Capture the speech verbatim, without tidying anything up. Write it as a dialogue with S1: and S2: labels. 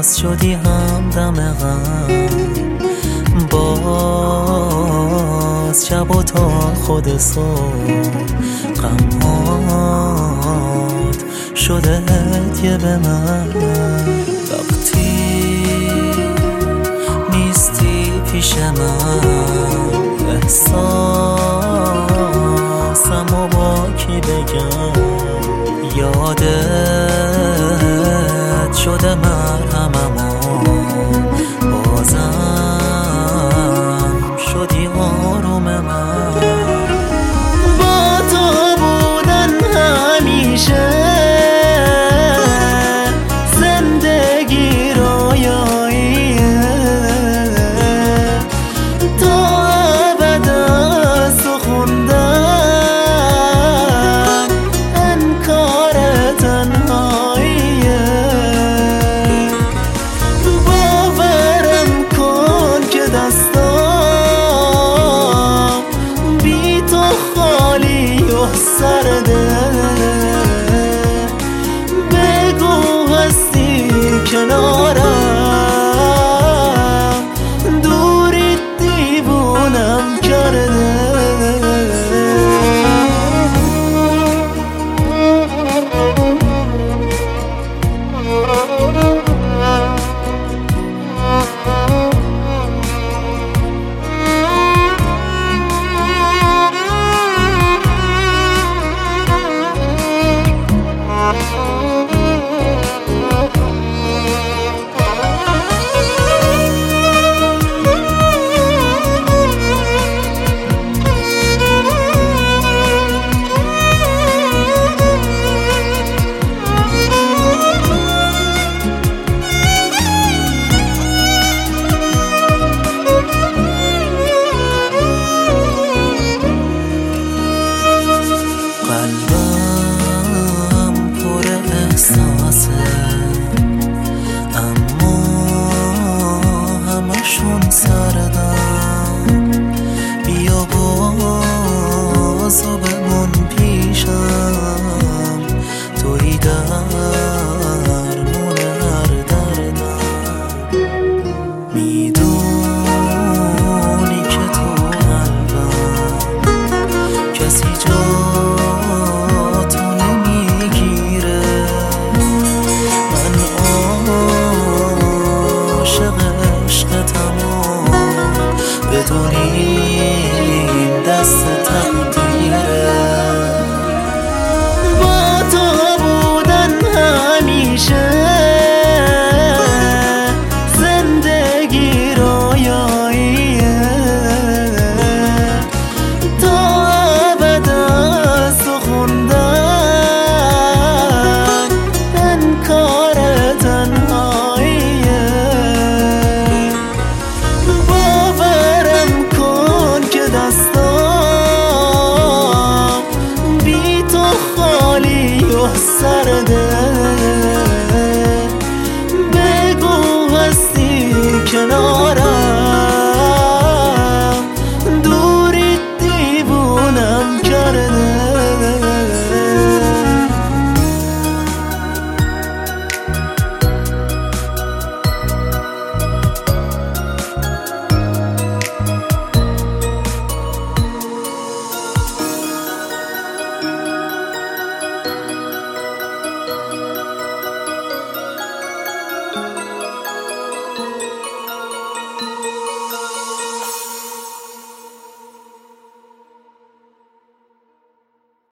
S1: باز شدی همدم غم، باز شب و تا خود صبح غمات شده هدیه به من. وقتی نیستی پیش من احساسم و با کی بگم، یادت شده مرهمم و بازم شدی آروم من. با تو بودن همیشه زندگی رویاییه، تا ابد از تو خوندن انکار تنهاییه. باورم کن که دستام بی تو خالی و سرده، بگو هستی کنارم، دوری دیوونم کرده. قلبم پر احساسه اما همشون سردم، بیا بازو